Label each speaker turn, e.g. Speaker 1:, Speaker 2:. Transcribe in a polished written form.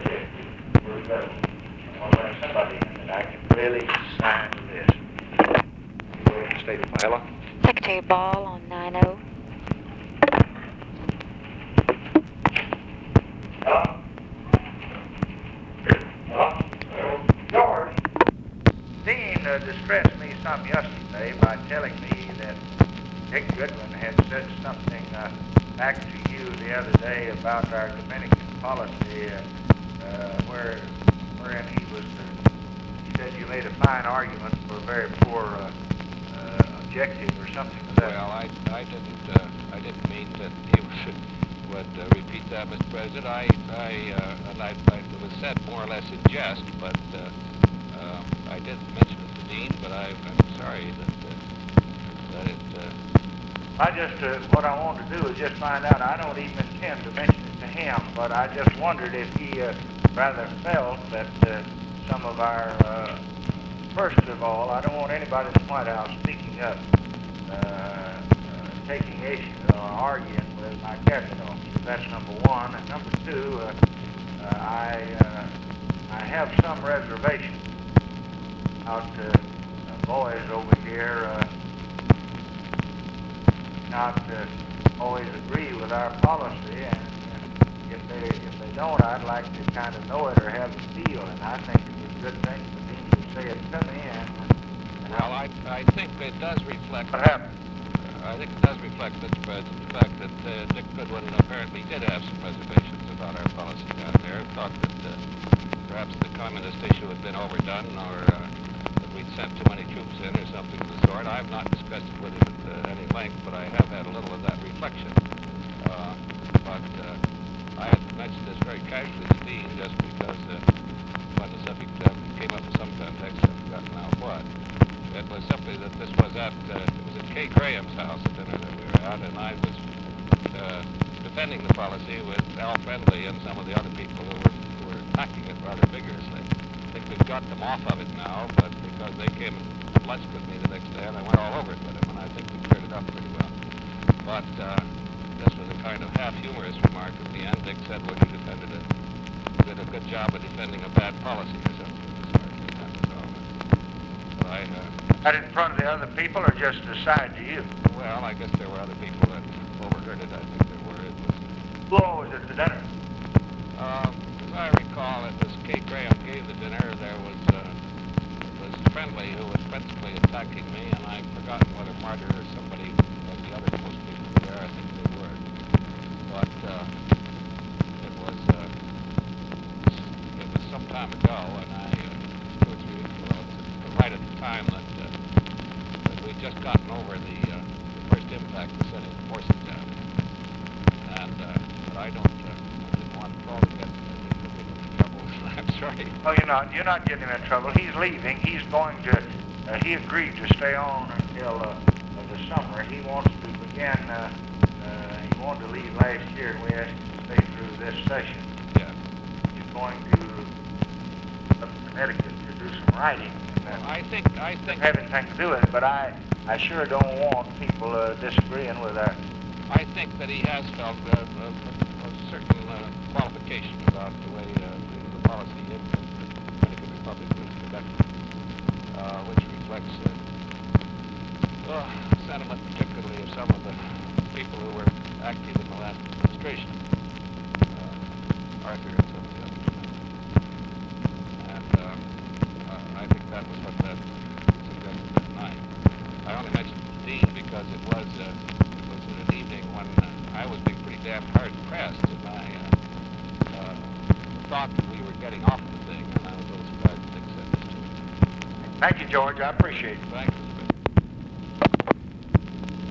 Speaker 1: Where's that? I want to have somebody in that I can really sign this. You go ahead and state the file.
Speaker 2: Secretary Ball on 90.
Speaker 1: George, Dean distressed me some yesterday by telling me that Dick Goodwin had said something back to you the other day about our Dominican policy, wherein he said you made a fine argument for a very poor objective or something of that.
Speaker 3: Well, I didn't mean that he would repeat that, Mr. President. It was said more or less in jest, but I didn't mention it to Dean, but I'm sorry that it...
Speaker 1: What I want to do is just find out. I don't even intend to mention it to him, but I just wondered if he rather felt that some of our, first of all, I don't want anybody in the White House speaking up, taking issue or arguing with my cabinet officers. That's number one. And number two, I have some reservation about boys over here not always agree with our policy, and if they don't, I'd like to kind of know it or have a feel, and I think it's a good thing for me to say it to me.
Speaker 3: Well, I think it does reflect...
Speaker 1: What happened?
Speaker 3: I think it does reflect, Mr. President, the fact that Dick Goodwin apparently did have some reservations about our policy down there, and thought that perhaps the communist issue had been overdone, or that we'd sent too many troops in, or something of the sort. I've not discussed it with him at any length, but I have had a little of that reflection. But I had mentioned this very casually to Dean, just because when the subject came up in some context, I've forgotten now what. It was simply that this was at Kay Graham's house at dinner that we were at, and I was defending the policy with Al Friendly and some of the other people who were attacking it rather vigorously. I think we've got them off of it now, but because they came and lunched with me the next day, and I went all over it with them, and I think we cleared it up pretty well. But this was a kind of half-humorous remark at the end. Dick said, well, you did a good job of defending a bad policy or something of the sort. So
Speaker 1: That in front of the other people, or just aside to you?
Speaker 3: Well, I guess there were other people that overheard it. I think there were.
Speaker 1: Who all was at the dinner?
Speaker 3: As I recall, it was Kay Graham gave the dinner. There was Friendly, who was principally attacking me, and I've forgotten whether Martyr or somebody of the other most people were there. I think they were. But it was some time ago, and I 2 or 3 weeks ago, right at the time that we'd just gotten over the first impact of sending the forces down. And but I didn't want Paul to get in trouble. I'm sorry.
Speaker 1: Oh, you're not getting him in trouble. He's leaving. He's going to. He agreed to stay on until the summer. He wants to begin. He wanted to leave last year, and we asked him to stay through this session.
Speaker 3: Yeah.
Speaker 1: He's going to Connecticut to do some writing.
Speaker 3: Well, I think
Speaker 1: Doesn't have anything to do with it, but I sure don't want people disagreeing with that.
Speaker 3: I think that he has felt a certain qualification about the way the policy in the Dominican Republic was conducted, which reflects sentiment, particularly of some of the people who were active in the last administration, Arthur and some of the others. And I think that was what that suggested that night. I only mentioned it to Dean because it was at an evening when I was being pretty damn hard pressed, and I thought that we were getting off the thing, and I was a little surprised that Dick said this to me.
Speaker 1: Thank you, George. I appreciate it.
Speaker 3: Thanks.